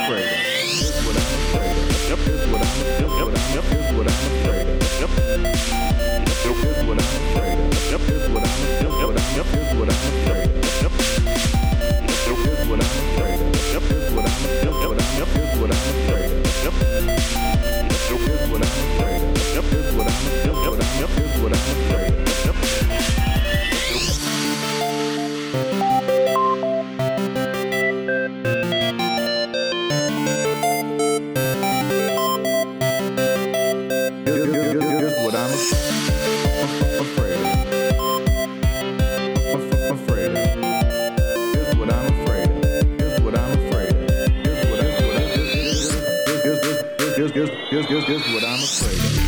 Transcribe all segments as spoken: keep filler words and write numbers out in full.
afraid of. Here's what I'm afraid of. Yep, here's what I'm yep, yep, yep, here's what I'm afraid of. Yep. Yep, here's what I'm afraid of. Yep, here's what I'm yep, yep, yep, here's what I'm afraid of. Yep. Yep, here's what I'm afraid of. Yep, here's what I'm yep, yep, yep, here's what I'm afraid of. Yep. Yep, here's what I'm afraid of. Yep, here's what I'm yep, yep, yep, here's what I'm afraid of. Yep. Here's what I'm afraid of. Afraid of. Here's what I'm afraid of. Here's what I'm afraid of. Here's what I'm here's here's here's here's here's here's what I'm afraid of.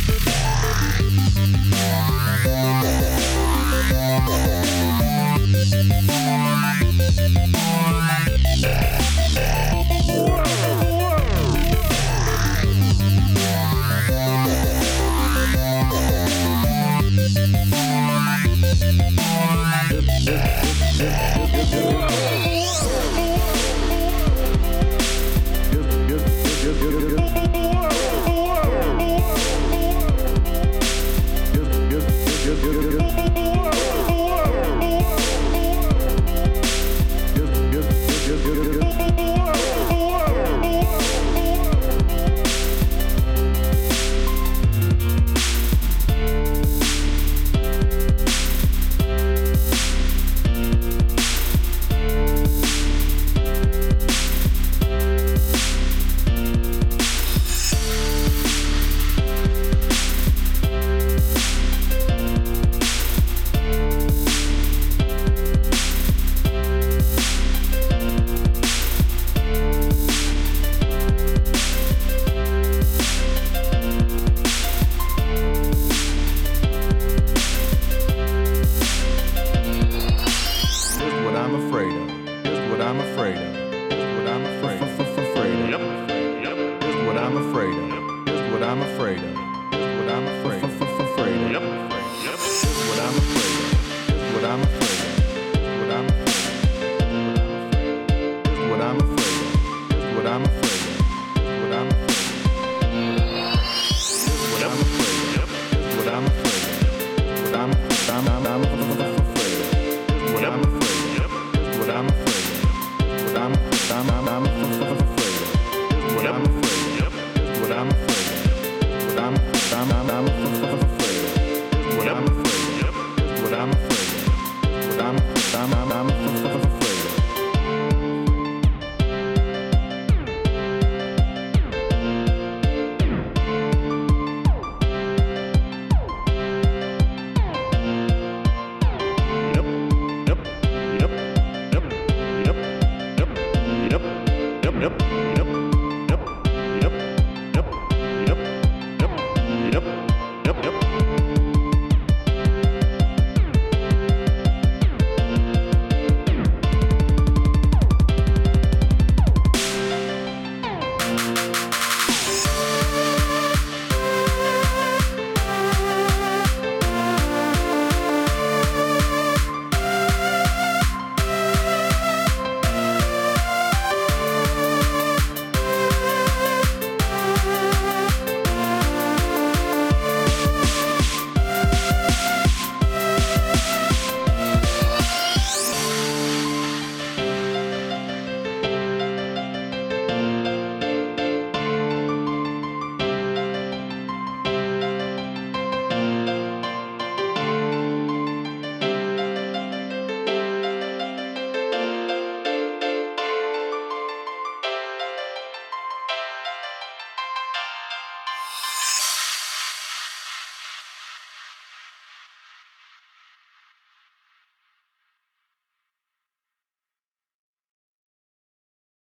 I'm afraid of. Here's what I'm afraid of. Here's what I'm afraid of. Afraid of. Yep. Yep. Here's what I'm afraid of. Here's what I'm afraid of. Here's what I'm afraid of.